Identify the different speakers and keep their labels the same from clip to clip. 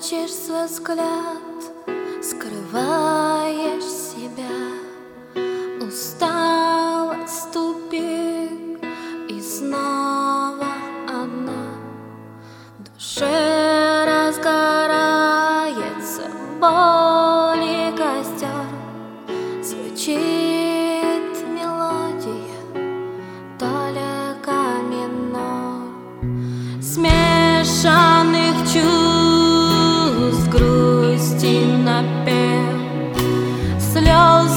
Speaker 1: прячешь свой взгляд, скрываешь себя. Усталость, тупик, и снова одна. В душе разгорается боль и костер. Звучит мелодия только минор. Смешанных чувств, грусти напев, слез,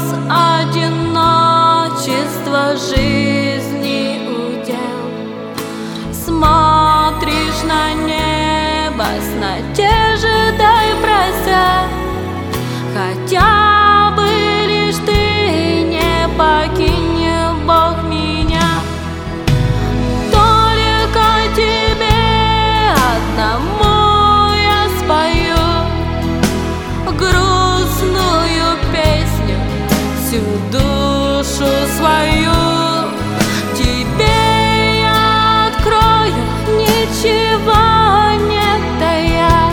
Speaker 1: одиночества, жизни удел. Смотришь на небо с надеждой, прося, хотя бы лишь ты не покинь, Бог, меня. Только тебе одному я спою грустную песню, всю душу свою. Тебе я открою, ничего не тая,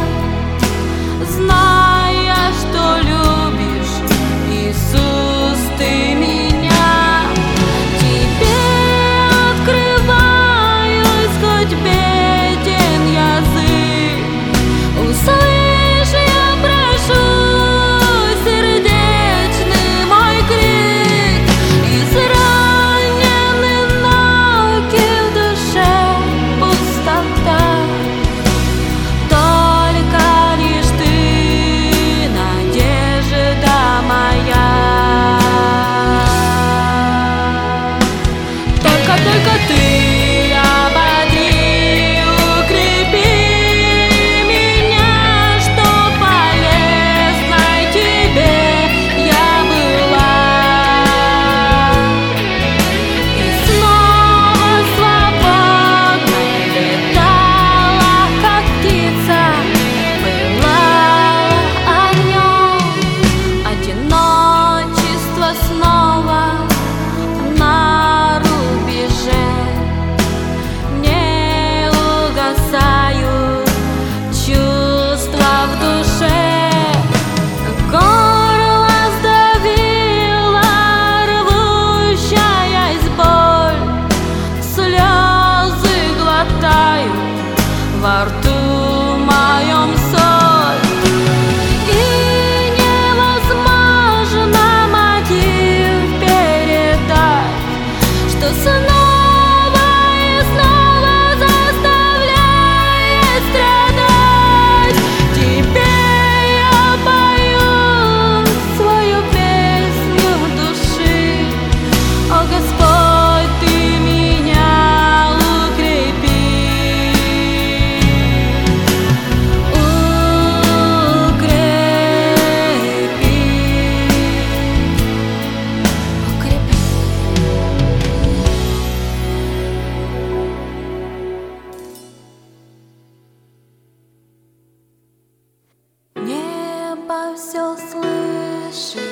Speaker 1: зная, что любишь, Иисус, ты меня. Тебе открываюсь, хоть беден язык. Услышь, я прошу, сердечный мой крик. Изранены ноги, в душе пустота. Только лишь ты, надежда моя. Только ты ободри, укрепи меня, что полезной тебе я была. И снова свободно летала, как птица, пылала огнем. Одиночество снова на рубеже. Не угасают чувства в душе. Горло сдавила рвущаяся боль. Слезы глотаю, во рту моем соль. И невозможно мотив передать, что снова и снова заставляет страдать. Тебе я пою свою песню души. О, Господь, ты меня укрепи. Укрепи. Небо все слышит,